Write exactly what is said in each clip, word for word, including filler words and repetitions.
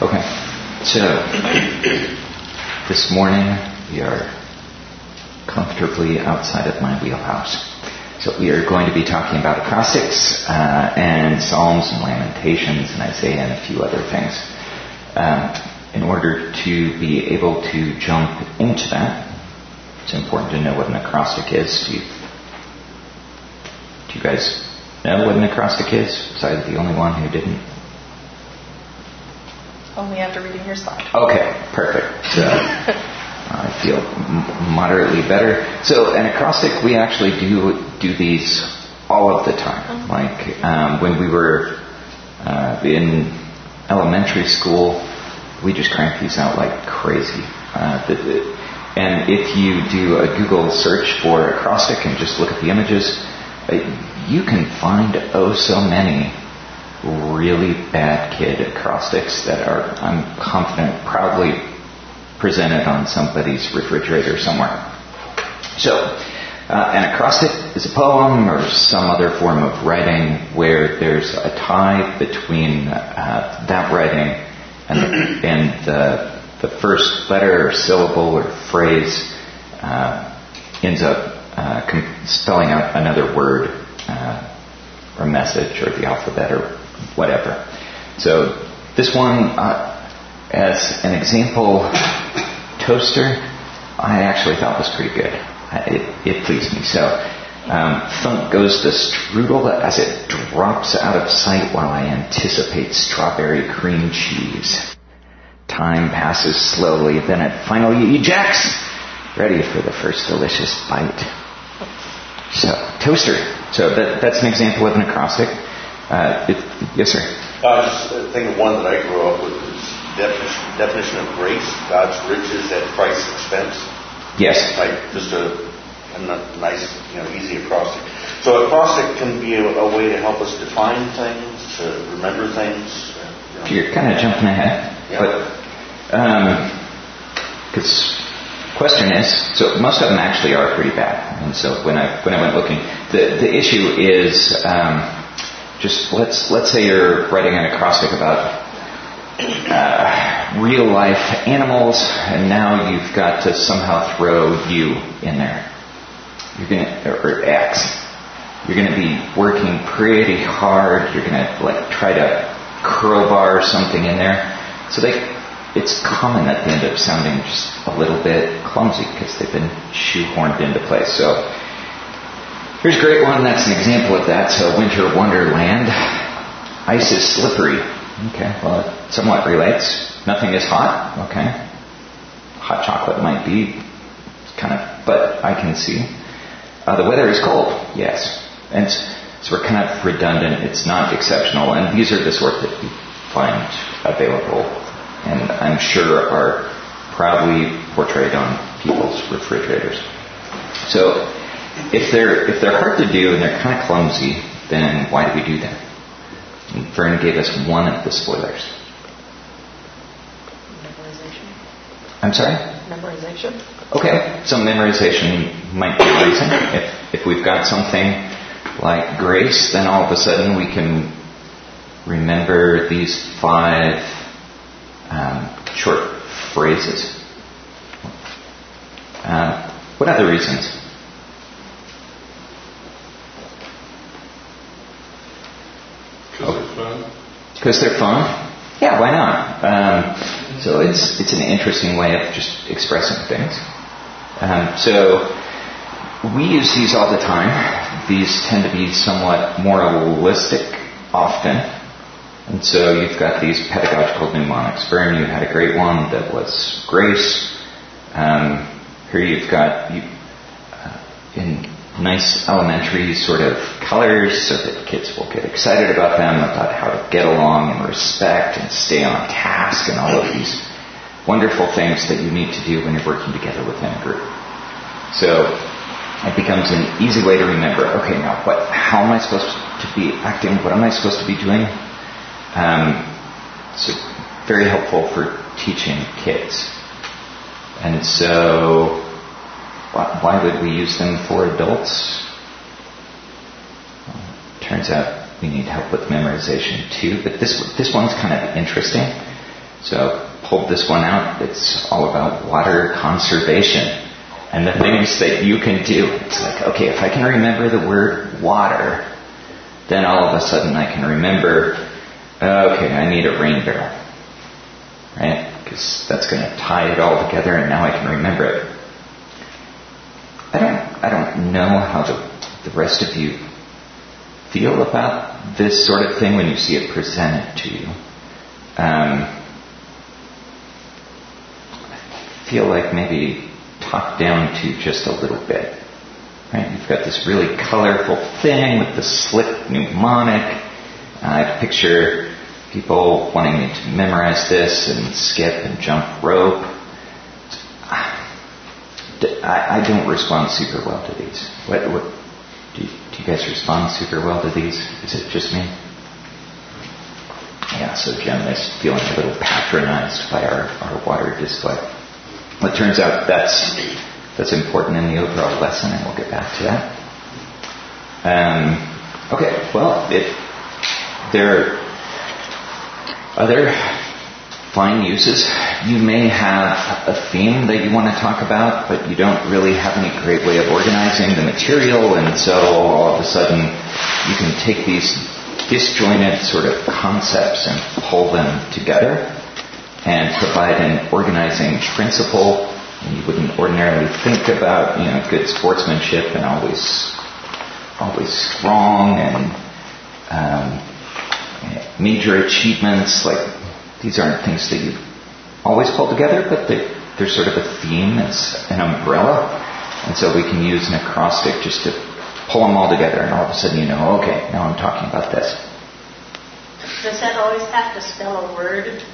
Okay, so this morning we are comfortably outside of my wheelhouse. So we are going to be talking about acrostics uh, and Psalms and Lamentations and Isaiah and a few other things. Um, in order to be able to jump into that, it's important to know what an acrostic is. Do you, do you guys know what an acrostic is? Was I the only one who didn't? Only after reading your slide. Okay, perfect. So I feel m- moderately better. So an acrostic, we actually do do these all of the time. Mm-hmm. Like um, when we were uh, in elementary school, we just cranked these out like crazy. Uh, the, the, and if you do a Google search for acrostic and just look at the images, uh, you can find oh so many really bad kid acrostics that are, I'm confident, proudly presented on somebody's refrigerator somewhere. So, uh, an acrostic is a poem or some other form of writing where there's a tie between uh, that writing and the, and the, the first letter or syllable or phrase uh, ends up uh, com- spelling out another word uh, or message or the alphabet or whatever. So this one, uh, as an example, toaster, I actually thought was pretty good. It, it pleased me. So um, thunk goes the strudel as it drops out of sight while I anticipate strawberry cream cheese. Time passes slowly, then it finally ejects, ready for the first delicious bite. So toaster. So that, that's an example of an acrostic. Uh, it, yes, sir. I was just thinking of one that I grew up with is definition, definition of grace, God's riches at Christ's expense. Yes. Like just a, a nice, you know, easy acrostic. So acrostic can be a, a way to help us define things, to remember things. You know. You're kind of jumping ahead, yeah. but because um, question is, so most of them actually are pretty bad, and so when I when I went looking, the the issue is. Um, Just let's let's say you're writing an acrostic about uh, real life animals, and now you've got to somehow throw you in there. You're gonna or X. You're gonna be working pretty hard. You're gonna like try to crowbar something in there. So they, it's common that they end up sounding just a little bit clumsy because they've been shoehorned into place. So. Here's a great one. That's an example of that. So Winter Wonderland. Ice is slippery. Okay, well, it somewhat relates. Nothing is hot. Okay. Hot chocolate might be kind of, but I can see. Uh, the weather is cold. Yes. And so we're kind of redundant. It's not exceptional. And these are the sort that we find available and I'm sure are proudly portrayed on people's refrigerators. So, If they're if they're hard to do and they're kind of clumsy, then why do we do them? And Vern gave us one of the spoilers. Memorization. I'm sorry? Memorization. Okay, so memorization might be a reason. If if we've got something like grace, then all of a sudden we can remember these five um, short phrases. Uh, what other reasons? Because they're fun? Because they're fun? Yeah, why not? Um, so it's it's an interesting way of just expressing things. Um, so we use these all the time. These tend to be somewhat moralistic often. And so you've got these pedagogical mnemonics. Vern, you had a great one that was grace. Um, here you've got you, uh, in nice elementary sort of colors so that kids will get excited about them, about how to get along and respect and stay on task and all of these wonderful things that you need to do when you're working together within a group. So it becomes an easy way to remember, okay, now what? How am I supposed to be acting? What am I supposed to be doing? Um, so very helpful for teaching kids. And so why would we use them for adults? Well, turns out we need help with memorization too, but this this one's kind of interesting. So pulled this one out. It's all about water conservation and the things that you can do. It's like, okay, if I can remember the word water, then all of a sudden I can remember, okay, I need a rain barrel, right? Because that's going to tie it all together, and now I can remember it. I don't, I don't know how the, the rest of you feel about this sort of thing when you see it presented to you. Um, I feel like maybe talked down to just a little bit. Right? You've got this really colorful thing with the slick mnemonic. I picture people wanting me to memorize this and skip and jump rope. I, I don't respond super well to these. What, what do, you, do you guys respond super well to these? Is it just me? Yeah, so Jim is feeling a little patronized by our, our water display. Well, it turns out that's that's important in the overall lesson, and we'll get back to that. Um, okay, well, it, there are other fine uses. You may have a theme that you want to talk about, but you don't really have any great way of organizing the material, and so all of a sudden you can take these disjointed sort of concepts and pull them together and provide an organizing principle. And you wouldn't ordinarily think about, you know, good sportsmanship and always, always strong and um, major achievements. Like, these aren't things that you always pull together, but they, they're sort of a theme. It's an umbrella, and so we can use an acrostic just to pull them all together, and all of a sudden you know, okay, now I'm talking about this. Does that always have to spell a word?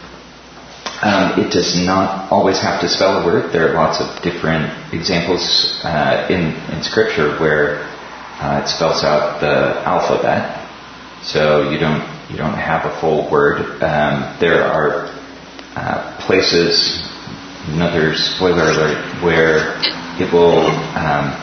Um, it does not always have to spell a word. There are lots of different examples uh, in, in Scripture where uh, it spells out the alphabet, so you don't you don't have a full word. Um, there are uh, places, another spoiler alert, where it will um,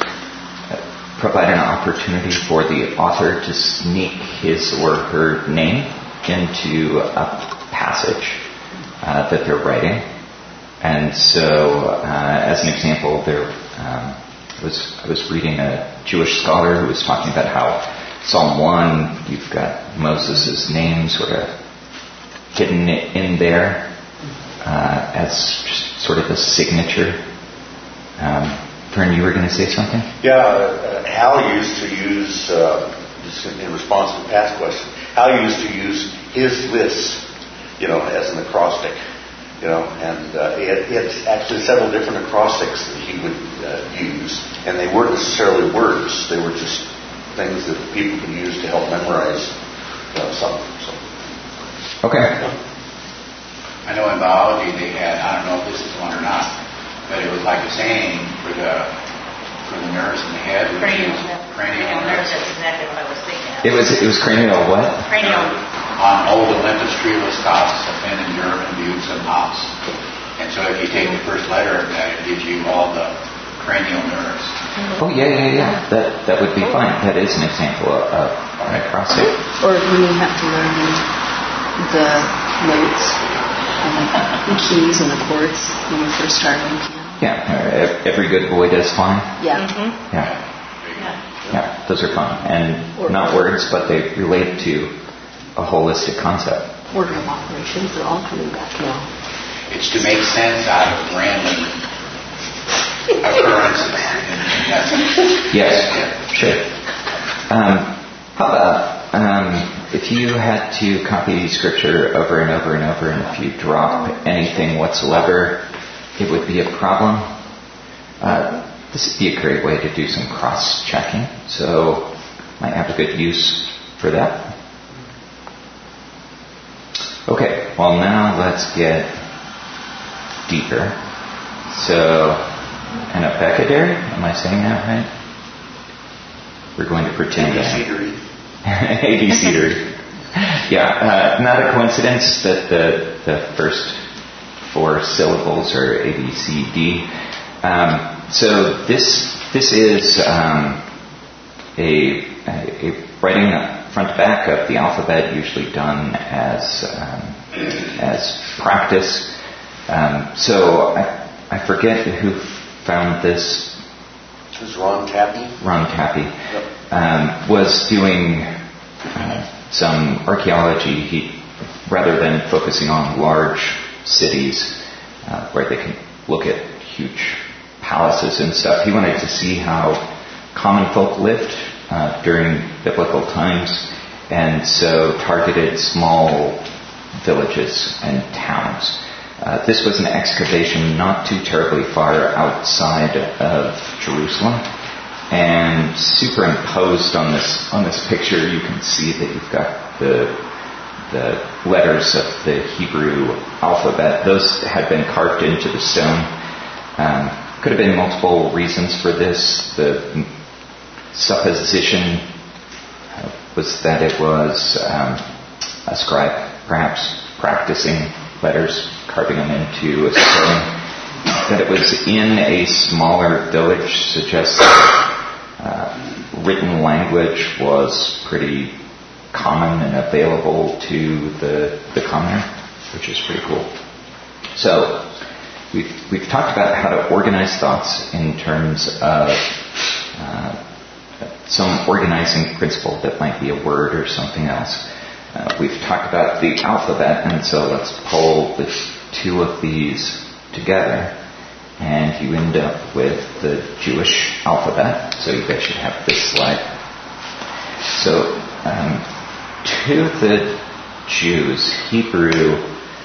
provide an opportunity for the author to sneak his or her name into a passage Uh, that they're writing. And so, uh, as an example, there um, was I was reading a Jewish scholar who was talking about how Psalm one, you've got Moses' name sort of hidden in there uh, as just sort of a signature. Um, Vern, you were going to say something? Yeah, uh, Hal used to use, uh, just in response to the past question, Hal used to use his lists, you know, as an acrostic, you know, and uh, he, had, he had actually several different acrostics that he would uh, use, and they weren't necessarily words; they were just things that people could use to help memorize uh, something. So. Okay. I know in biology they had, I don't know if this is one or not, but it was like a saying for the for the nerves in the head. Cranial, cranial nerves. That's exactly what I was thinking of. It was it was cranial what? Cranial. On old Olympus treeless cops, and in German butes and hops. And so if you take the first letter of that, it gives you all the cranial nerves. Oh yeah, yeah, yeah. That that would be fine. That is an example of, of an acrostic. Or you may have to learn the notes and the keys and the chords when you first start on piano. Yeah, every good boy does fine. Yeah. Mm-hmm. Yeah. Yeah. Yeah, those are fun. And not words, but they relate to a holistic concept. Order of operations, they're all coming back now. It's to make sense out of random occurrences. Yes, sure. Um, how about um, if you had to copy Scripture over and over and over, and if you drop anything whatsoever, it would be a problem. Uh, this would be a great way to do some cross-checking, so might have a good use for that. Okay, well now let's get deeper. So, an apecadary, am I saying that right? We're going to pretend that. A B C dery. Yeah, uh, not a coincidence that the, the first four syllables are A, B, C, D. Um, so this this is um, a, a, a writing front to back of the alphabet, usually done as um, as practice. Um, so I, I forget who found this. This is Ron Tappy. Ron Tappy Yep. um, was doing uh, some archaeology. He, rather than focusing on large cities uh, where they can look at huge palaces and stuff, he wanted to see how common folk lived uh, during biblical times, and so targeted small villages and towns. Uh, this was an excavation not too terribly far outside of Jerusalem, and superimposed on this on this picture, you can see that you've got the the letters of the Hebrew alphabet. Those had been carved into the stone. Um, could have been multiple reasons for this. The supposition uh, was that it was um, a scribe perhaps practicing letters, carving them into a stone. That it was in a smaller village suggests that uh, written language was pretty common and available to the, the commoner, which is pretty cool. So we've, we've talked about how to organize thoughts in terms of uh, some organizing principle that might be a word or something else. Uh, we've talked about the alphabet, and so let's pull the two of these together, and you end up with the Jewish alphabet. So you guys should have this slide. So um, to the Jews, Hebrew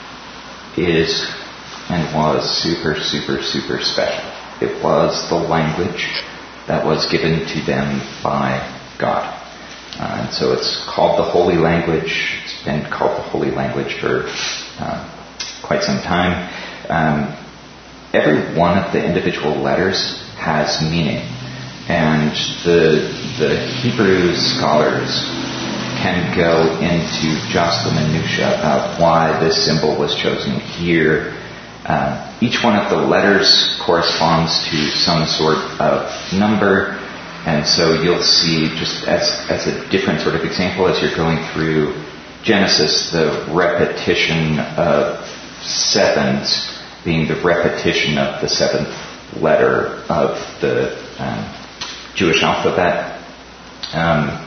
is and was super, super, super special. It was the language that was given to them by God. Uh, and so it's called the Holy Language. It's been called the Holy Language for uh, quite some time. Um, every one of the individual letters has meaning. And the, the Hebrew scholars can go into just the minutiae about why this symbol was chosen here. Uh, each one of the letters corresponds to some sort of number, and so you'll see, just as, as a different sort of example, as you're going through Genesis, the repetition of sevens being the repetition of the seventh letter of the um, Jewish alphabet. Um,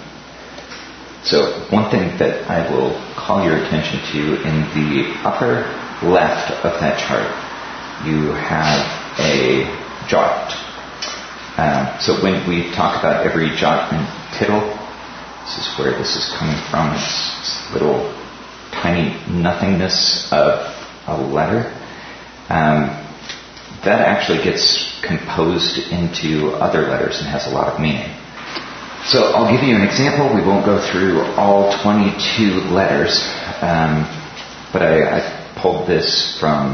so one thing that I will call your attention to, in the upper left of that chart, you have a jot. Uh, so when we talk about every jot and tittle, this is where this is coming from. It's this little tiny nothingness of a letter. Um, that actually gets composed into other letters and has a lot of meaning. So I'll give you an example. We won't go through all twenty-two letters, um, but I, I pulled this from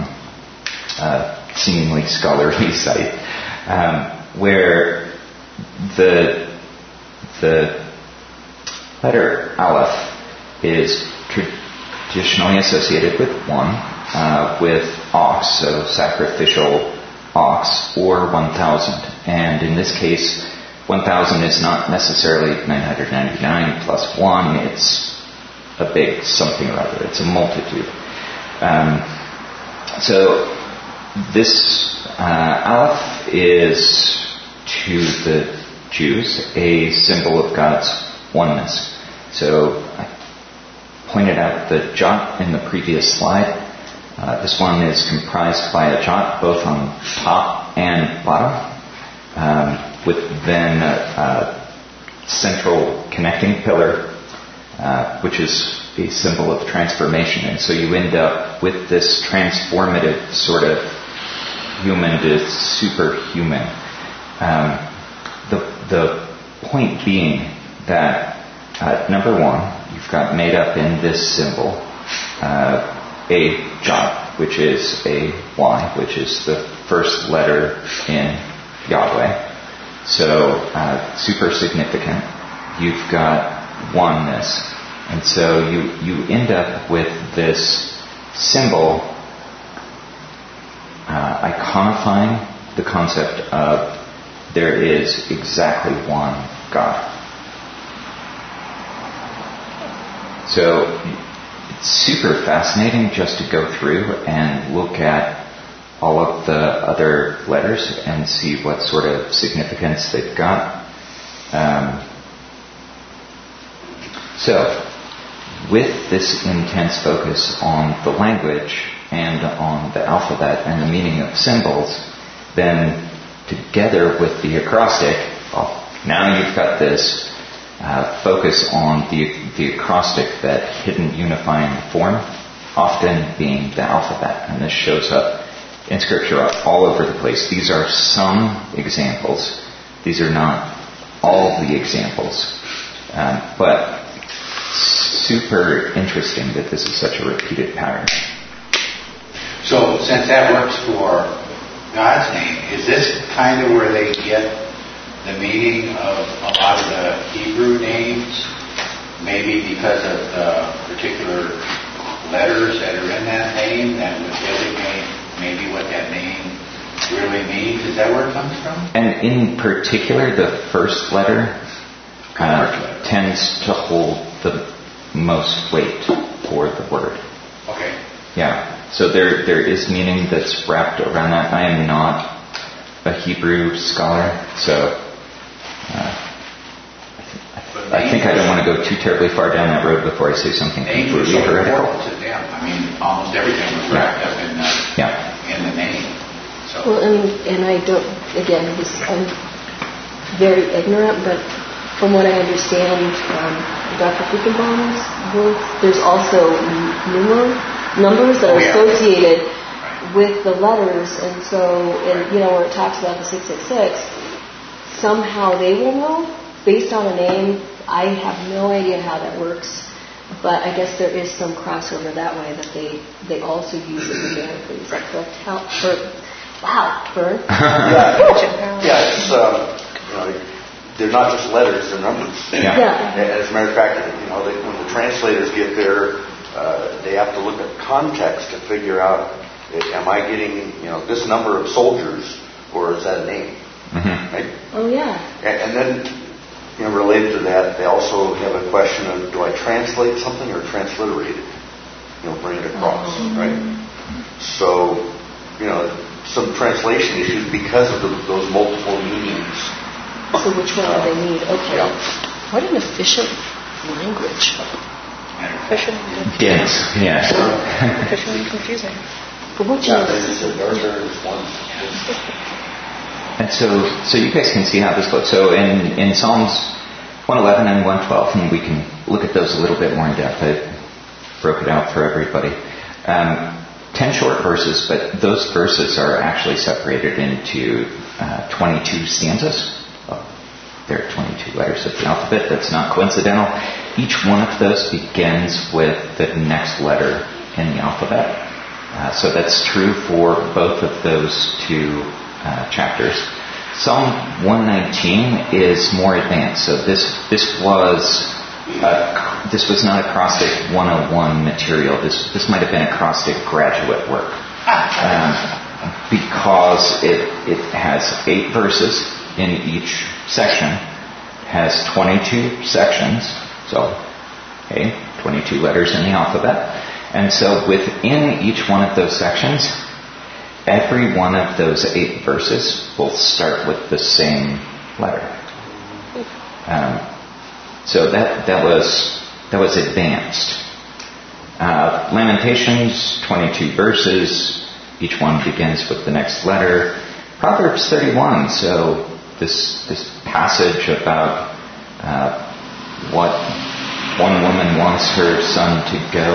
a seemingly scholarly site, um, where the the letter Aleph is traditionally associated with one, uh, with ox, so sacrificial ox, or one thousand. And in this case, one thousand is not necessarily nine hundred ninety-nine plus one. It's a big something or other. It's a multitude. Um, so this uh, Aleph is, to the Jews, a symbol of God's oneness. So I pointed out the jot in the previous slide. Uh, this one is comprised by a jot both on top and bottom, um, with then a, a central connecting pillar, uh, which is a symbol of transformation. And so you end up with this transformative sort of human to superhuman. Um, the, the point being that, uh, number one, you've got made up in this symbol uh, a jot, which is a Y, which is the first letter in Yahweh. So uh, super significant. You've got oneness. And so you, you end up with this symbol uh, iconifying the concept of there is exactly one God. So super fascinating just to go through and look at all of the other letters and see what sort of significance they've got. Um, so, with this intense focus on the language and on the alphabet and the meaning of symbols, then together with the acrostic, well, now you've got this uh, focus on the, the acrostic, that hidden unifying form, often being the alphabet. And this shows up in Scripture all over the place. These are some examples. These are not all the examples. Um, but super interesting that this is such a repeated pattern. So since that works for God's name, is this kind of where they get the meaning of a lot of the Hebrew names? Maybe because of the particular letters that are in that name that would designate maybe what that name really means? Is that where it comes from? And in particular, the first letter uh, tends to hold the most weight for the word. Okay. Yeah. So there there is meaning that's wrapped around that. I am not a Hebrew scholar, so uh, I think I don't want to go too terribly far down that road before I say something Names were completely so heretical. important to them. I mean, almost everything was wrapped up in the, Yeah. in the name. So. Well, and, and I don't, again, this, I'm very ignorant, but from what I understand, um, Doctor Kuchenbaum's work, there's also numer, numbers that are Oh, yeah. associated with the letters, and so, and, you know, where it talks about the six six six, somehow they will know, based on a name. I have no idea how that works, but I guess there is some crossover that way, that they, they also use it numerically. Is that correct? How, for, wow, Vern? Yeah, yeah, it's, um, you know, they're not just letters, they're numbers. Yeah. Yeah. As a matter of fact, you know, they, when the translators get there, uh, they have to look at context to figure out, am I getting, you know, this number of soldiers, or is that a name? Mm-hmm. Right? Oh, yeah. And, and then, you know, related to that, they also have a question of, do I translate something or transliterate it? You know, bring it across, Mm-hmm. right? So, you know, some translation issues because of the, those multiple meanings. So which one do they need? Okay. Yeah. What an efficient language. Efficient, Yes. Yes. efficient and confusing. But what you Yeah, know, they said there, there is one. And so, so you guys can see how this goes. So in, in Psalms one eleven and one twelve, and we can look at those a little bit more in depth. I broke it out for everybody. Um, Ten short verses, but those verses are actually separated into uh, twenty-two stanzas. Well, there are twenty-two letters of the alphabet. That's not coincidental. Each one of those begins with the next letter in the alphabet. Uh, so that's true for both of those two uh, chapters. Psalm one nineteen is more advanced. So this this was uh, this was not acrostic one oh one material. This this might have been acrostic graduate work, um, because it it has eight verses in each section, has twenty-two sections. So, okay, twenty-two letters in the alphabet. And so within each one of those sections, every one of those eight verses will start with the same letter. Um, so that that was that was advanced. Uh, Lamentations, twenty-two verses. Each one begins with the next letter. Proverbs thirty-one. So this this passage about uh, what one woman wants her son to go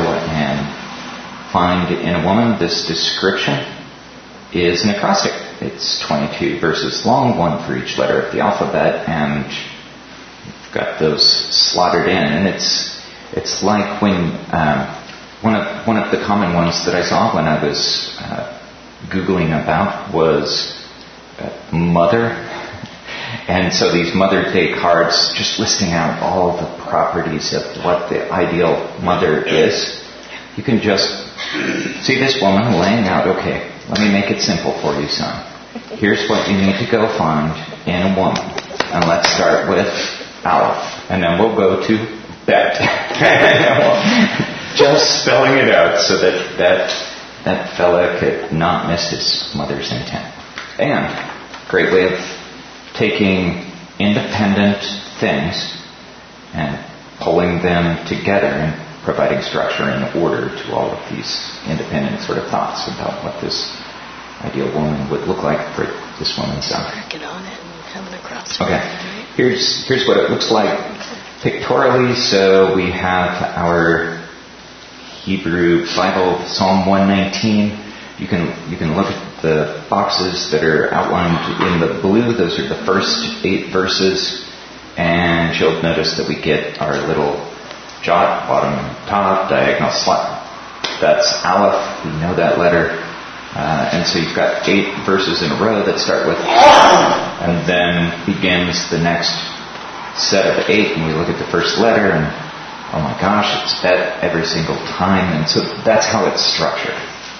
and find in a woman. This description is an acrostic. It's twenty-two verses long, one for each letter of the alphabet, and you've got those slotted in. And it's it's like when um, one of one of the common ones that I saw when I was uh, Googling about was uh, mother. And so these Mother's Day cards just listing out all the properties of what the ideal mother is. You can just see this woman laying out, okay, let me make it simple for you, son. Here's what you need to go find in a woman. And let's start with Aleph. And then we'll go to Bet. just spelling it out so that that that fella could not miss his mother's intent. And great way of taking independent things and pulling them together and providing structure and order to all of these independent sort of thoughts about what this ideal woman would look like for this woman's son. Get on it and coming across. Okay, here's here's what it looks like pictorially. So we have our Hebrew Bible, Psalm one nineteen. You can you can look at the boxes that are outlined in the blue. Those are the first eight verses, and you'll notice that we get our little jot, bottom, top, diagonal slot. That's Aleph. We know that letter. Uh, and so you've got eight verses in a row that start with and then begins the next set of eight, and we look at the first letter, and oh my gosh, it's bet every single time. And so that's how it's structured.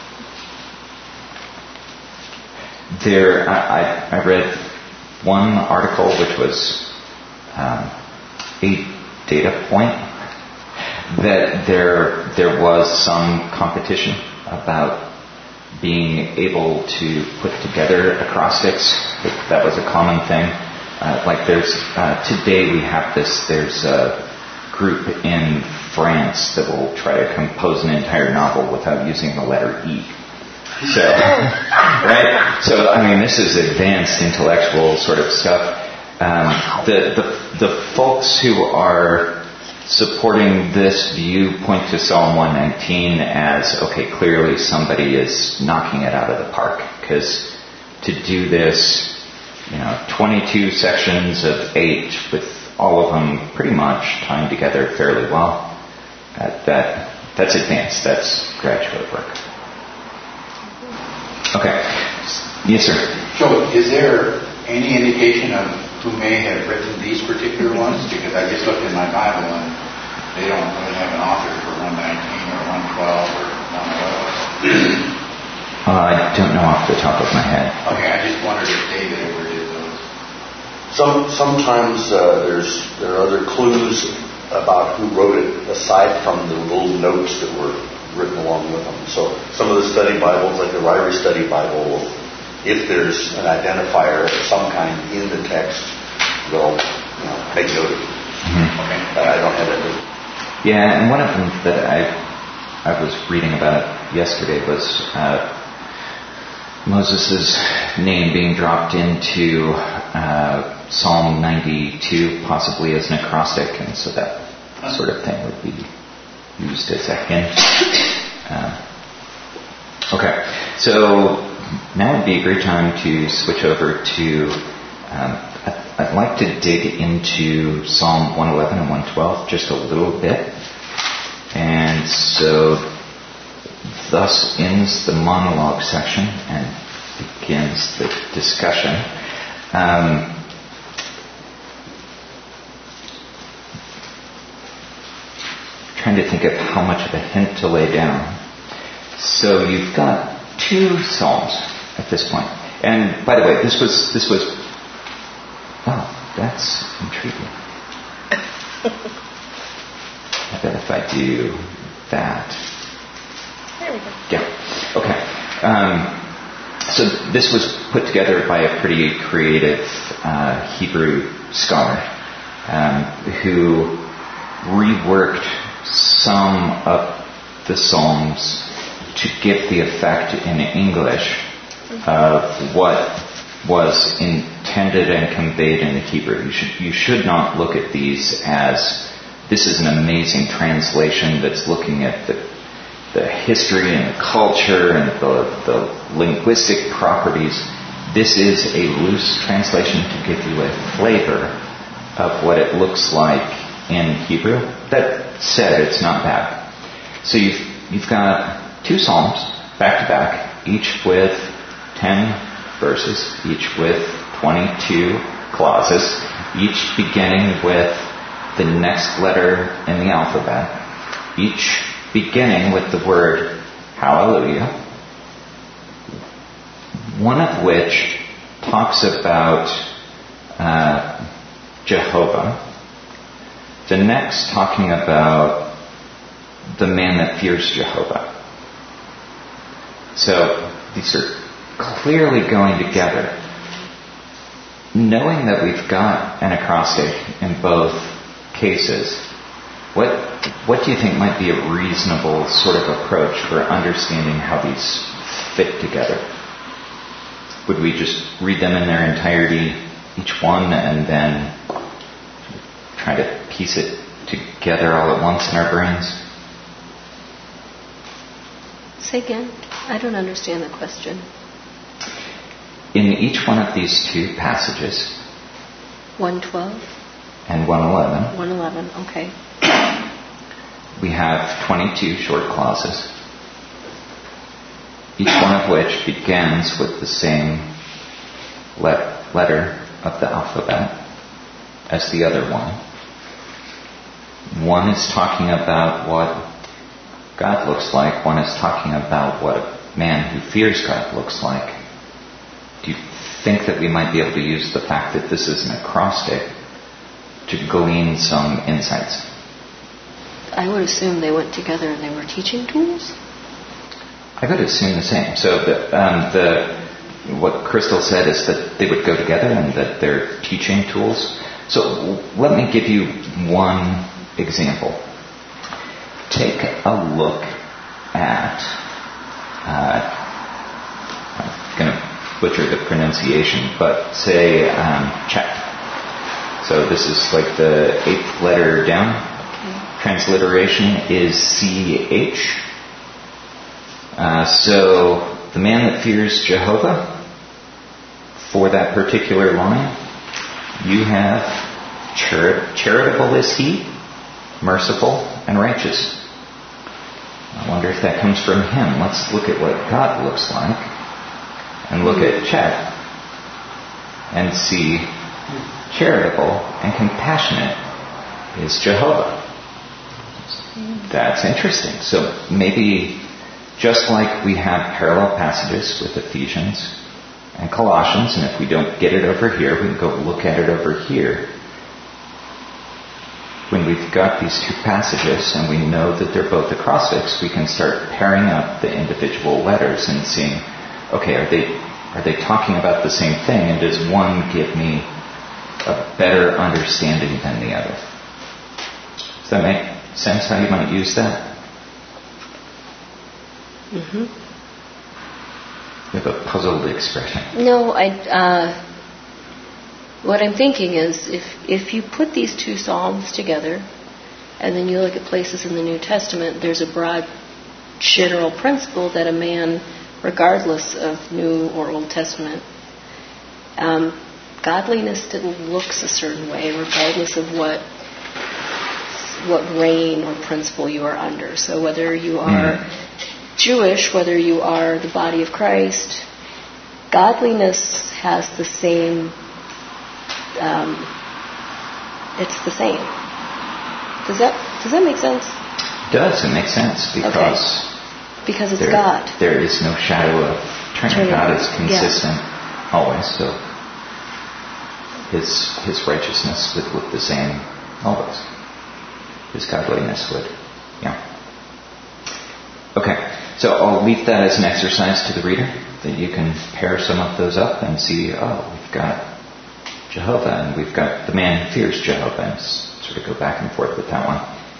There, I, I, I read one article which was um, a data point that there there was some competition about being able to put together acrostics. That, that was a common thing. Uh, like there's uh, today we have this. There's a group in France that will try to compose an entire novel without using the letter E. So, right? So, I mean, this is advanced intellectual sort of stuff. Um, the, the the folks who are supporting this view point to Psalm one nineteen as, okay, clearly somebody is knocking it out of the park, because to do this, you know, twenty-two sections of eight with all of them pretty much timed together fairly well, that, that that's advanced. That's graduate work. Okay. Yes, sir. So is there any indication of who may have written these particular ones? Because I just looked in my Bible and they don't really have an author for one nineteen or one twelve or one eleven. Uh, I don't know off the top of my head. Okay, I just wondered if David ever did those. Some sometimes uh, there's there are other clues about who wrote it aside from the little notes that were written along with them. So some of the study Bibles, like the Ryrie Study Bible, if there's an identifier of some kind in the text, they'll you know, make note of it. Mm-hmm. Okay, but I don't have it. Yeah, and one of them that I I was reading about yesterday was uh, Moses' name being dropped into uh, Psalm ninety-two, possibly as an acrostic, and so that sort of thing would be used as a hint. Uh, okay, so now would be a great time to switch over to, um, I'd like to dig into Psalm one eleven and one twelve just a little bit. And so thus ends the monologue section and begins the discussion. Um, trying to think of how much of a hint to lay down. So you've got two psalms at this point. And by the way, this was this was oh, that's intriguing. I bet if I do that. There we go. Yeah. Okay. Um, so this was put together by a pretty creative uh, Hebrew scholar um, who reworked some of the psalms to get the effect in English of what was intended and conveyed in the Hebrew. You should you should not look at these as this is an amazing translation that's looking at the the history and the culture and the, the linguistic properties. This is a loose translation to give you a flavor of what it looks like in Hebrew. That said, it's not bad. So you've you've got two psalms back to back, each with ten verses, each with twenty-two clauses, each beginning with the next letter in the alphabet, each beginning with the word hallelujah, one of which talks about uh, Jehovah, the next talking about the man that fears Jehovah. So these are clearly going together. Knowing that we've got an acrostic in both cases, what what do you think might be a reasonable sort of approach for understanding how these fit together? Would we just read them in their entirety, each one, and then try to piece it together all at once in our brains? Say again. I don't understand the question. In each one of these two passages, one twelve and one eleven, one eleven, okay. we have twenty-two short clauses, each one of which begins with the same let- letter of the alphabet as the other one. One is talking about what God looks like. One is talking about what a man who fears God looks like. Do you think that we might be able to use the fact that this is an acrostic to glean some insights? I would assume they went together and they were teaching tools? I would assume the same. So the, um, the what Crystal said is that they would go together and that they're teaching tools. So let me give you one example. Take a look at, uh, I'm going to butcher the pronunciation, but say um, Chet. So this is like the eighth letter down. Okay. Transliteration is C H. Uh, so the man that fears Jehovah, for that particular line, you have chari- charitable is he, merciful and righteous. I wonder if that comes from him. Let's look at what God looks like and look at Chet and see charitable and compassionate is Jehovah. That's interesting. So maybe just like we have parallel passages with Ephesians and Colossians, and if we don't get it over here, we can go look at it over here. When we've got these two passages and we know that they're both acrostics, we can start pairing up the individual letters and seeing, okay, are they are they talking about the same thing, and does one give me a better understanding than the other? Does that make sense how you might use that? Mm-hmm. You have a puzzled expression. No, I. Uh, what I'm thinking is, if if you put these two psalms together, and then you look at places in the New Testament, there's a broad general principle that a man, regardless of New or Old Testament, um, godliness still looks a certain way, regardless of what what reign or principle you are under. So whether you are mm. Jewish, whether you are the body of Christ, godliness has the same, um, it's the same. Does that does that make sense? It does. It makes sense because okay. because it's there, God. There is no shadow of turning. God is consistent yeah. always. So his his righteousness would look the same always. His godliness would. Yeah. Okay. So I'll leave that as an exercise to the reader, that you can pair some of those up and see, oh, we've got Jehovah and we've got the man who fears Jehovah, and sort of go back and forth with that one.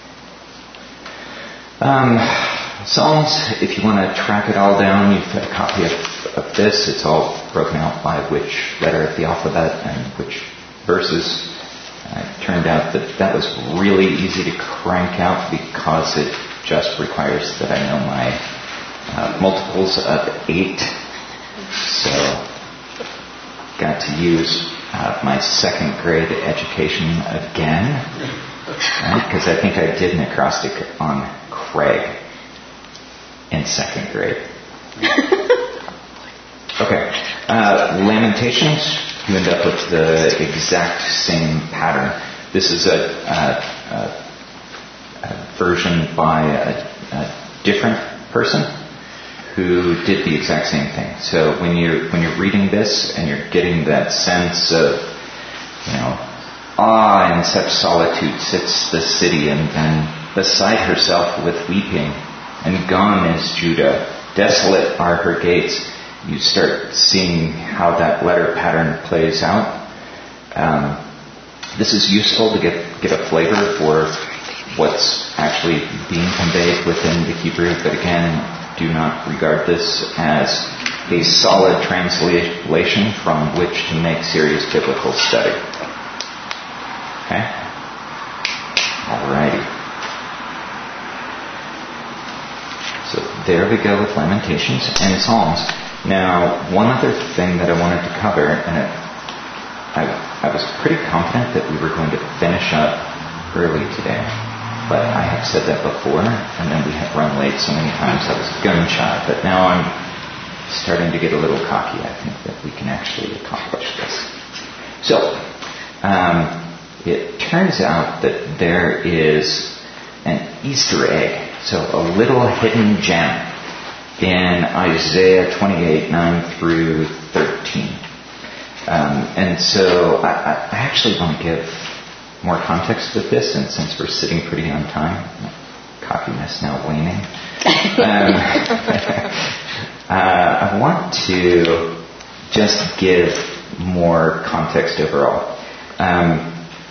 Um, Psalms, if you want to track it all down, you've got a copy of, of this. It's all broken out by which letter of the alphabet and which verses. Uh, it turned out that that was really easy to crank out because it just requires that I know my uh, multiples of eight. So, got to use uh, my second grade education again, because right? I think I did an acrostic on Craig in second grade. Okay, uh, Lamentations. You end up with the exact same pattern. This is a, a, a, a version by a, a different person who did the exact same thing. So when you're when you're reading this and you're getting that sense of, you know, ah, in such solitude sits the city, and then beside herself with weeping, and gone is Judah. Desolate are her gates. You start seeing how that letter pattern plays out. Um, this is useful to get, get a flavor for what's actually being conveyed within the Hebrew, but again, do not regard this as a solid translation from which to make serious biblical study. Okay? Alrighty. So there we go with Lamentations and Psalms. Now, one other thing that I wanted to cover, and it, I, I was pretty confident that we were going to finish up early today, but I have said that before, and then we have run late so many times I was gun shy, but now I'm starting to get a little cocky. I think that we can actually accomplish this. So, um, it turns out that there is an Easter egg, so a little hidden gem in Isaiah twenty-eight, nine through thirteen. Um, and so I, I actually want to give more context with this, and since we're sitting pretty on time, cockiness now waning, um, uh, I want to just give more context overall. Um,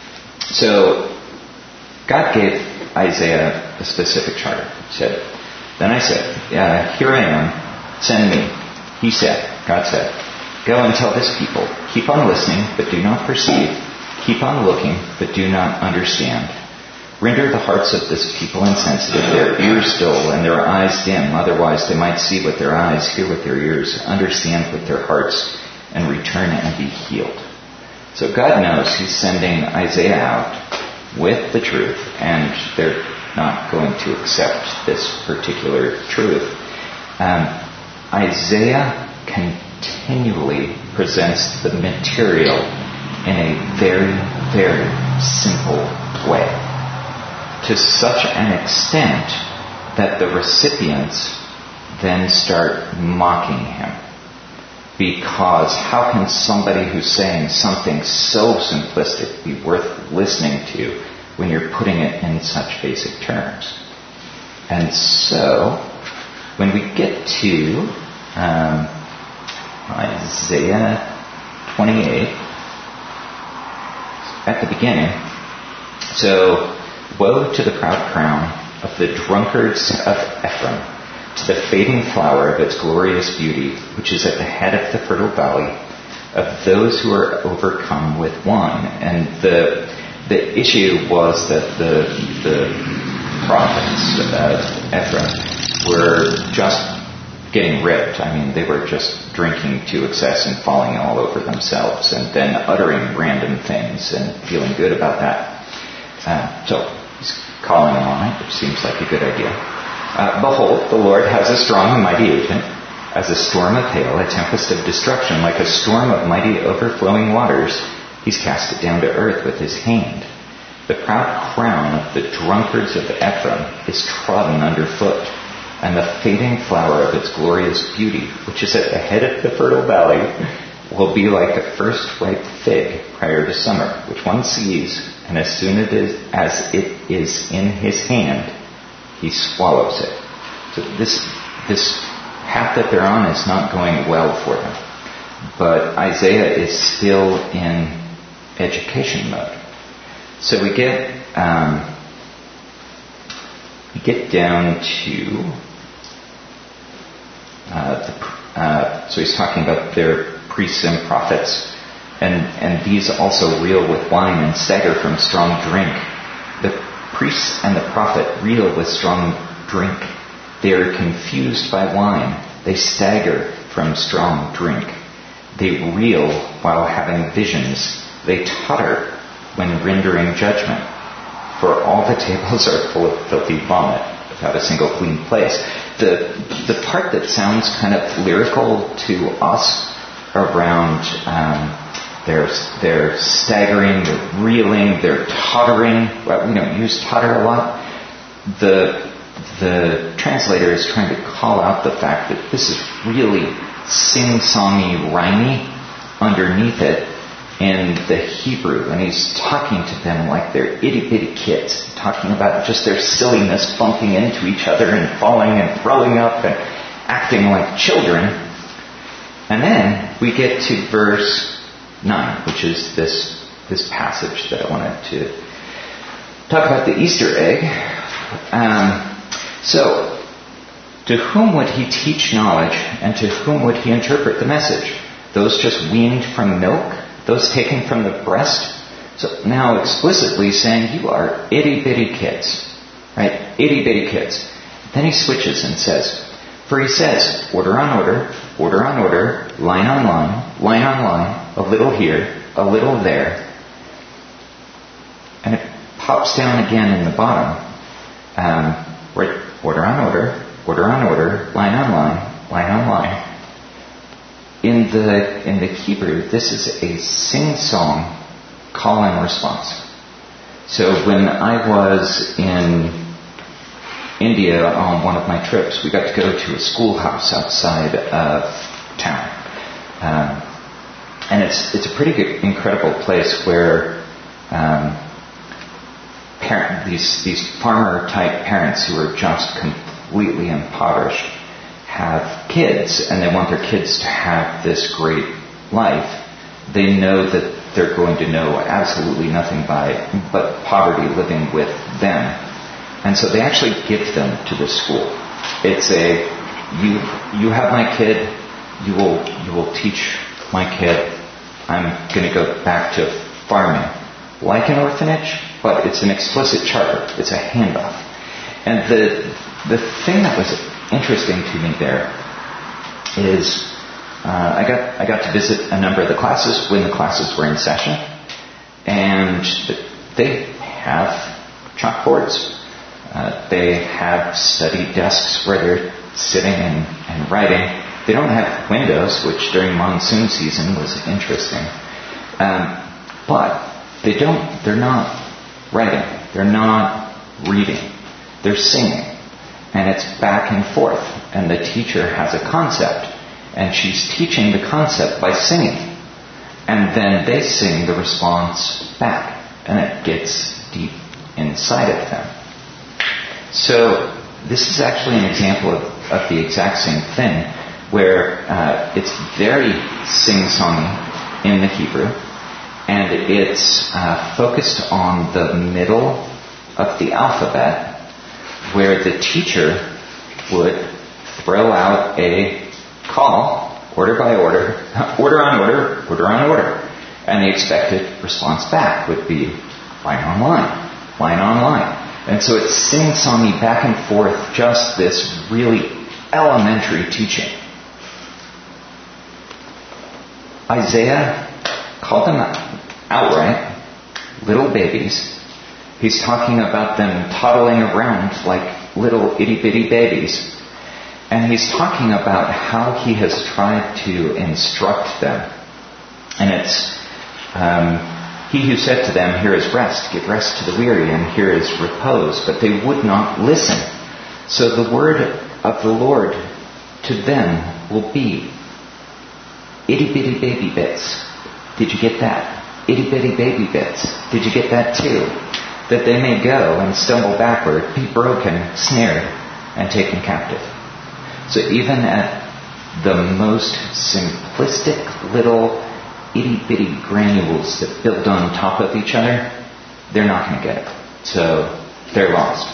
so God gave Isaiah a specific charter. He said, then I said, uh, here I am, send me. He said, God said, go and tell this people, keep on listening, but do not perceive. Keep on looking, but do not understand. Render the hearts of this people insensitive, their ears dull, and their eyes dim. Otherwise they might see with their eyes, hear with their ears, understand with their hearts, and return and be healed. So God knows He's sending Isaiah out with the truth, and they're not going to accept this particular truth. Um, Isaiah continually presents the material in a very, very simple way, to such an extent that the recipients then start mocking him. Because how can somebody who's saying something so simplistic be worth listening to when you're putting it in such basic terms? And so, when we get to um, Isaiah twenty-eight, at the beginning, so, woe to the proud crown of the drunkards of Ephraim, to the fading flower of its glorious beauty, which is at the head of the fertile valley, of those who are overcome with wine. And the the issue was that the the prophets of Ephraim were just getting ripped. I mean, they were just drinking to excess and falling all over themselves, and then uttering random things and feeling good about that. Uh, so he's calling them on it, which seems like a good idea. Uh, Behold, the Lord has a strong and mighty agent, as a storm of hail, a tempest of destruction, like a storm of mighty overflowing waters. He's cast it down to earth with his hand. The proud crown of the drunkards of Ephraim is trodden underfoot, and the fading flower of its glorious beauty, which is at the head of the fertile valley, will be like a first ripe fig prior to summer, which one sees, and as soon as it is, as it is in his hand, he swallows it. So this this path that they're on is not going well for them. But Isaiah is still in education mode. So we get um, we get down to uh, the, uh, so he's talking about their priests and prophets, and and these also reel with wine and stagger from strong drink. The priests and the prophet reel with strong drink. They are confused by wine. They stagger from strong drink. They reel while having visions. They totter when rendering judgment. For all the tables are full of filthy vomit, without a single clean place. The the part that sounds kind of lyrical to us around um, they're they're staggering, they're reeling, they're tottering. Well, we don't use totter a lot. The the translator is trying to call out the fact that this is really sing-songy, rhymey underneath it, in the Hebrew, and he's talking to them like they're itty-bitty kids, talking about just their silliness, bumping into each other and falling and rolling up and acting like children. And then we get to verse nine, which is this this passage that I wanted to talk about, the Easter egg. Um, so, to whom would he teach knowledge, and to whom would he interpret the message? Those just weaned from milk? Those taken from the breast? So now explicitly saying, you are itty-bitty kids. Right? Itty-bitty kids. Then he switches and says, for he says, order on order, order on order, line on line, line on line, a little here, a little there. And it pops down again in the bottom. Um, right, order on order, order on order, line on line, line on line. In the in the Hebrew, this is a sing-song call and response. So when I was in India on one of my trips, we got to go to a schoolhouse outside of town. Um, and it's it's a pretty good, incredible place where um, parent, these, these farmer-type parents who are just completely impoverished have kids, and they want their kids to have this great life. They know that they're going to know absolutely nothing by but poverty living with them. And so they actually give them to the school. It's a, you you have my kid, you will you will teach my kid. I'm going to go back to farming. Like an orphanage, but it's an explicit charter. It's a handoff. And the the thing that was interesting to me there is uh, I got I got to visit a number of the classes when the classes were in session, and they have chalkboards. Uh, they have study desks where they're sitting and, and writing. They don't have windows, which during monsoon season was interesting. Um, but they don't. They're not writing. They're not reading. They're singing. And it's back and forth. And the teacher has a concept. And she's teaching the concept by singing. And then they sing the response back. And it gets deep inside of them. So this is actually an example of, of the exact same thing, where uh, it's very sing-songy in the Hebrew. And it's uh, focused on the middle of the alphabet, where the teacher would throw out a call, order by order, order on order, order on order. And the expected response back would be line on line, line on line. And so it's sing-songy back and forth, just this really elementary teaching. Isaiah called them outright little babies. He's talking about them toddling around like little itty-bitty babies. And he's talking about how he has tried to instruct them. And it's, um, he who said to them, here is rest, give rest to the weary, and here is repose. But they would not listen. So the word of the Lord to them will be itty-bitty baby bits. Did you get that? Itty-bitty baby bits. Did you get that too? That they may go and stumble backward, be broken, snared, and taken captive. So even at the most simplistic little itty-bitty granules that build on top of each other, they're not going to get it. So they're lost.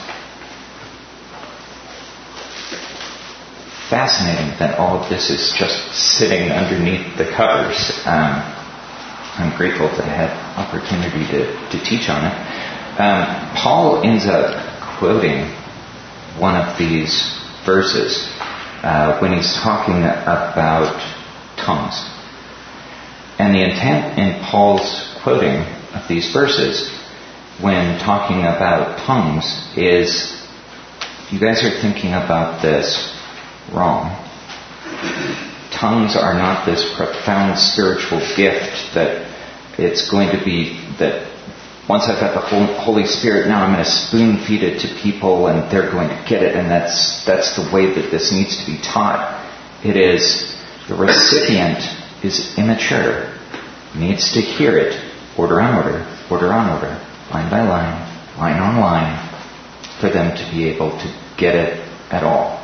Fascinating that all of this is just sitting underneath the covers. Um, I'm grateful that I had opportunity to, to teach on it. Um, Paul ends up quoting one of these verses uh, when he's talking about tongues. And the intent in Paul's quoting of these verses when talking about tongues is, you guys are thinking about this wrong. Tongues are not this profound spiritual gift that it's going to be that once I've got the Holy Spirit, now I'm going to spoon feed it to people and they're going to get it, and that's that's the way that this needs to be taught. It is, the recipient is immature. needs to hear it order on order, order on order, line by line, line on line, for them to be able to get it at all.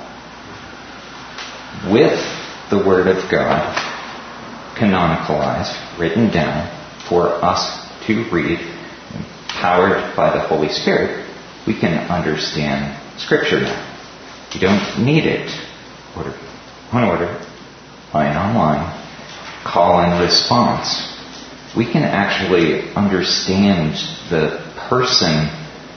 With the Word of God canonicalized, written down for us to read, empowered by the Holy Spirit, we can understand Scripture now. You don't need it order on order, line on line, call and response. We can actually understand the person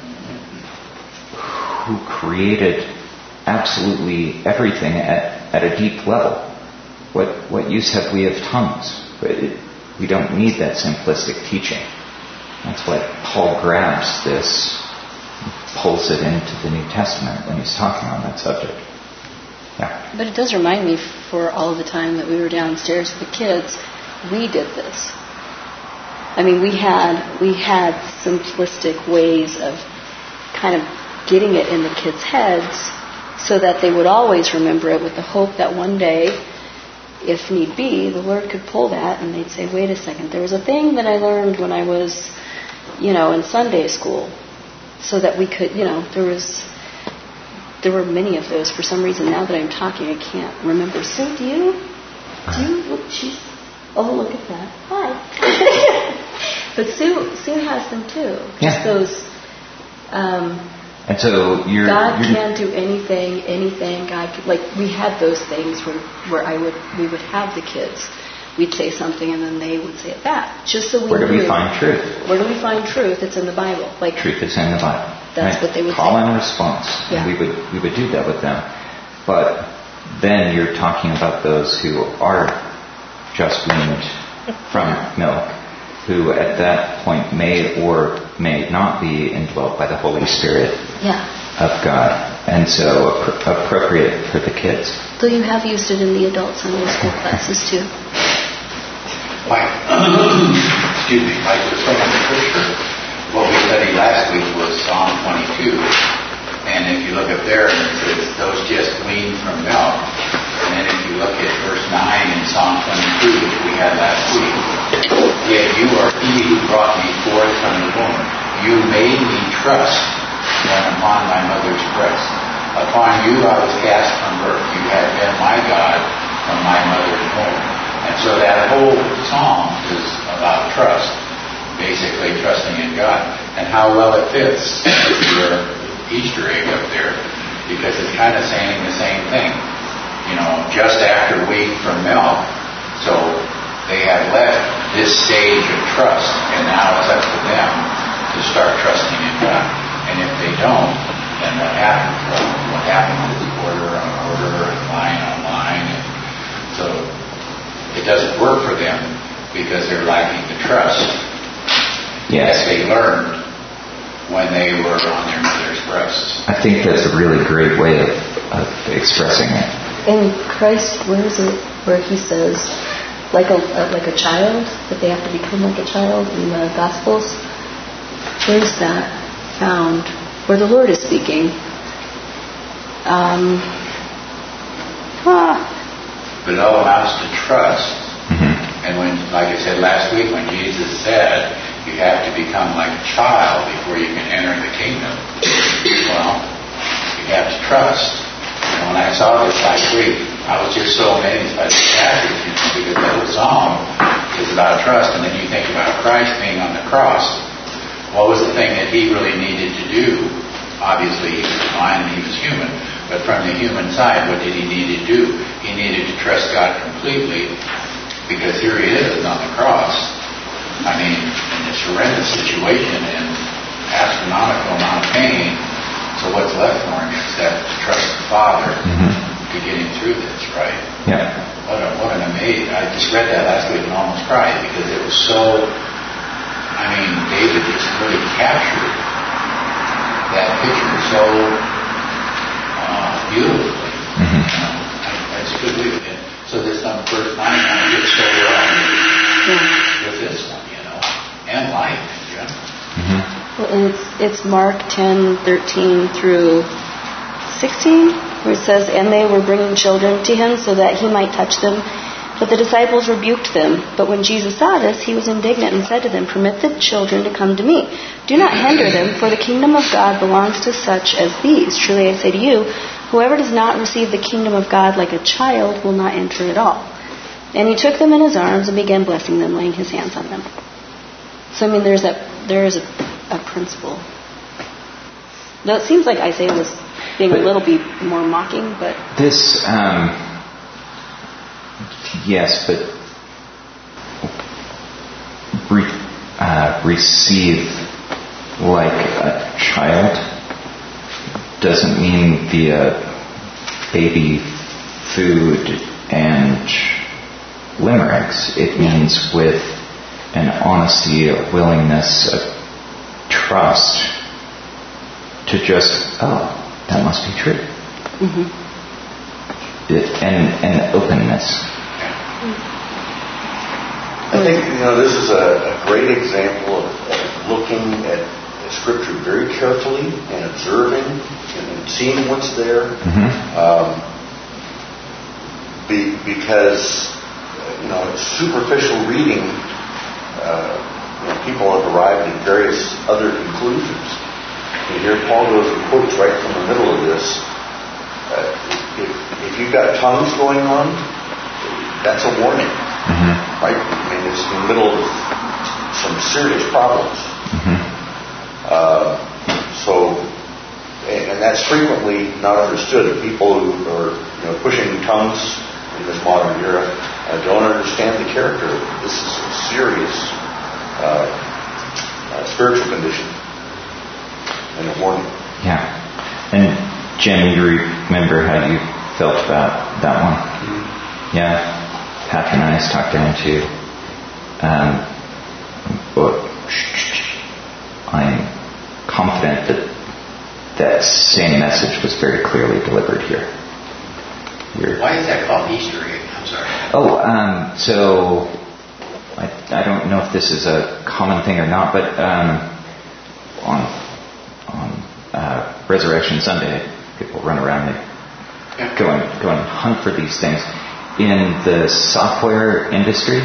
who created absolutely everything at, at a deep level. What what use have we of tongues? But it, we don't need that simplistic teaching. That's why Paul grabs this, pulls it into the New Testament when he's talking on that subject. Yeah. But it does remind me, for all of the time that we were downstairs with the kids, we did this. I mean, we had we had simplistic ways of kind of getting it in the kids' heads so that they would always remember it, with the hope that one day, if need be, the Lord could pull that and they'd say, wait a second, there was a thing that I learned when I was, you know, in Sunday school, so that we could, you know, there was, there were many of those. For some reason, now that I'm talking, I can't remember. Sue, do you, do you, look, she's, oh, look at that. Hi. But Sue, Sue has them too. Just yeah. those, um, and so you're, God you're, can do anything, anything. God could, like, we had those things where, where I would, we would have the kids. We'd say something and then they would say it back, just so we Where do knew. we find truth? Where do we find truth? It's in the Bible. Like, truth is in the Bible. That's right? what they would Call say. and response. Yeah. And we would we would do that with them. But then you're talking about those who are just weaned from milk, who at that point may or may not be indwelt by the Holy Spirit yeah. of God, and so appro- appropriate for the kids. Though you have used it in the adult Sunday school classes too. Like, excuse me, like with some of the scripture, what we studied last week was Psalm twenty-two. And if you look up there, it says, those just weaned from milk. And then if you look at verse nine in Psalm twenty-two, which we had last week, yet you are he who brought me forth from the womb. You made me trust when upon my mother's breast. Upon you I was cast from birth. You have been my God from my mother's womb. And so that whole psalm is about trust, basically trusting in God. And how well it fits your Easter egg up there, because it's kind of saying the same thing. You know, just after weaned from milk, so they have left this stage of trust, and now it's up to them to start trusting in God. And if they don't, then what happens? Well, what happens is order on order and line on line. And so it doesn't work for them because they're lacking the trust Yes. that they learned when they were on their mother's breasts. I think that's a really great way of, of expressing it. In Christ, where is it where he says, like a like a child, that they have to become like a child in the Gospels? Where's that found? Where the Lord is speaking. Um, ah. But it all amounts to trust. Mm-hmm. And when, like I said last week, when Jesus said, you have to become like a child before you can enter the kingdom. Well, you have to trust. And when I saw this last week, I was just so amazed by this passage, you know, because the whole psalm is about trust. And then you think about Christ being on the cross. What was the thing that he really needed to do? Obviously, he was divine and he was human. But from the human side, what did he need to do? He needed to trust God completely, because here he is on the cross. I mean, in this horrendous situation and astronomical amount of pain. So what's left for him is that to trust the Father Mm-hmm. to get him through this, right? Yeah. What, a, what an amazing... I just read that last week and almost cried, because it was so... I mean, David just really captured that picture so uh, beautifully. Mm-hmm. You know, I, I just couldn't believe it. So this on the first line, I get so wrong with this one, you know, and life in general. Mm-hmm. Well, and it's it's Mark ten thirteen through sixteen, where it says, and they were bringing children to him so that he might touch them. But the disciples rebuked them. But when Jesus saw this, he was indignant and said to them, "Permit the children to come to me. Do not hinder them, for the kingdom of God belongs to such as these. Truly I say to you, whoever does not receive the kingdom of God like a child will not enter at all." And he took them in his arms and began blessing them, laying his hands on them. So, I mean, there's a, there is a, a principle. Now, it seems like Isaiah was being but a little bit more mocking, but... This, um, yes, but re, uh, receive like a child doesn't mean via baby food and limericks. It means with an honesty, a willingness, a trust to just, oh, that must be true. Mm-hmm. It, and, and openness. I think, you know, this is a, a great example of, of looking at, at Scripture very carefully and observing and seeing what's there. Mm-hmm. Um, be, because, you know, superficial reading, uh, you know, people have arrived at various other conclusions. And here Paul goes and quotes right from the middle of this. Uh, if, if you've got tongues going on, that's a warning. Mm-hmm. Right? I mean, it's in the middle of some serious problems. Mm-hmm. Uh, so, and, and that's frequently not understood. People who are, you know, pushing tongues in this modern era uh, don't understand the character of it. This is a serious uh, uh, spiritual condition. And a warning. Yeah. And Jim, you remember how you felt about that one? Mm-hmm. Yeah. Patrick and I talked into um, but I'm confident that that same message was very clearly delivered here. You're, Why is that called Easter egg? I'm sorry. Oh, um, so I, I don't know if this is a common thing or not, but um, on on uh, Resurrection Sunday, people run around and yeah. go and go and hunt for these things. In the software industry,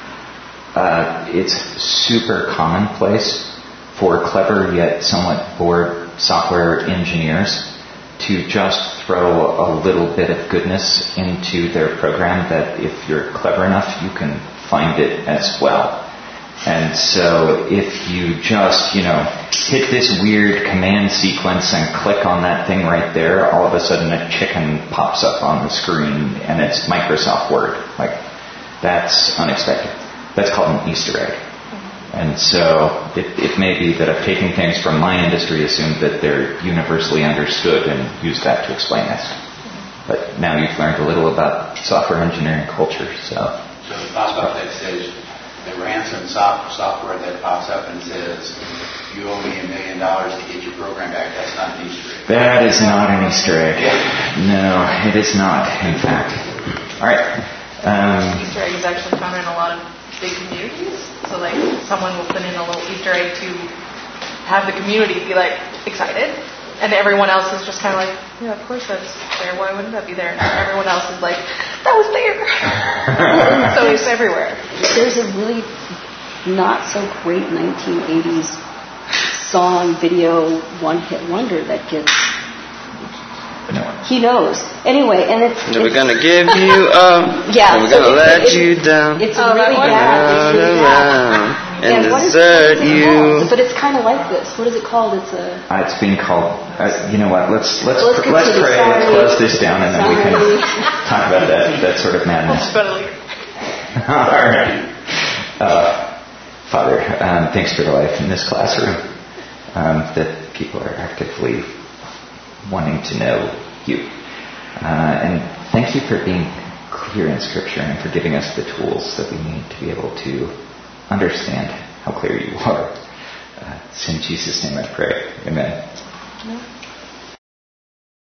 uh, it's super commonplace for clever yet somewhat bored software engineers to just throw a little bit of goodness into their program that if you're clever enough, you can find it as well. And so if you just, you know, hit this weird command sequence and click on that thing right there, all of a sudden a chicken pops up on the screen and it's Microsoft Word. Like, that's unexpected. That's called an Easter egg. And so it, it may be that I've taken things from my industry, assumed that they're universally understood, and used that to explain this. But now you've learned a little about software engineering culture, so... So the software that says, the ransom soft, software that pops up and says, you owe me a million dollars to get your program back, that's not an Easter egg. That is not an Easter egg. No, it is not, in fact. All right. Um, Easter egg is actually found in a lot of big communities. So, like, someone will put in a little Easter egg to have the community be, like, excited. And everyone else is just kind of like, yeah, of course that's there. Why wouldn't that be there? And everyone else is like, that was there. So it's everywhere. There's a really not so great nineteen eighties song, video, one-hit wonder that gets... He knows. Anyway, and it's... Never it's, gonna give you up. Yeah. Never so gonna it's, let it's, you down. It's oh, really bad. It's really bad. And, and desert is, you. But it's kind of like this. What is it called? It's a... Uh, it's being called... Uh, you know what? Let's let's let's, pr- let's pray. Sorry. Let's close this down, and then Sorry. we can talk about that that sort of madness. All right. Uh, Father, um, thanks for the life in this classroom. Um, that people are actively wanting to know you. Uh, and thank you for being clear in Scripture and for giving us the tools that we need to be able to understand how clear you are. Uh, it's in Jesus' name I pray. Amen.